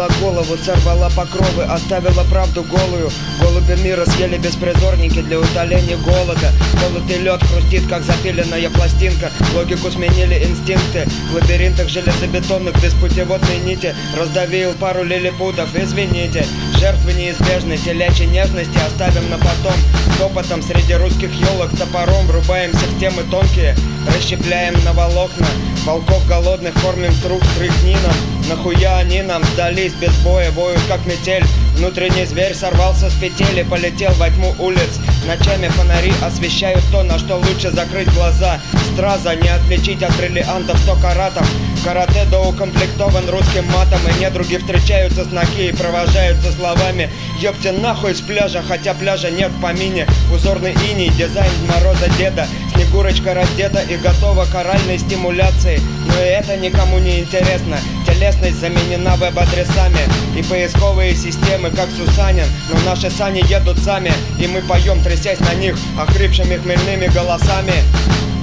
Подняла голову, сорвала покровы, оставила правду голую. Голуби мира съели беспризорники для утоления голода. Холод и лед хрустит, как запиленная пластинка. Логику сменили инстинкты. В лабиринтах железобетонных беспутеводной нити раздавил пару лилипутов, извините. Жертвы неизбежны, телячьей нежности оставим на потом. Стопотом среди русских елок топором врубаемся в темы тонкие. Расщепляем на волокна. Волков голодных кормим с рук стряхнином. Нахуя они нам сдались без боя, воют как метель. Внутренний зверь сорвался с петель и полетел во тьму улиц. Ночами фонари освещают то, на что лучше закрыть глаза. Страза не отличить от бриллиантов 100 каратов. Карате доукомплектован русским матом, и недруги встречаются с ноги и провожаются словами: ёпте нахуй с пляжа, хотя пляжа нет в помине. Узорный иней, дизайн Мороза деда. Снегурочка раздета и готова к оральной стимуляции. Но и это никому не интересно. Телесность заменена веб-адресами и поисковые системы, как Сусанин. Но наши сани едут сами, и мы поем, трясясь на них охрипшими хмельными голосами.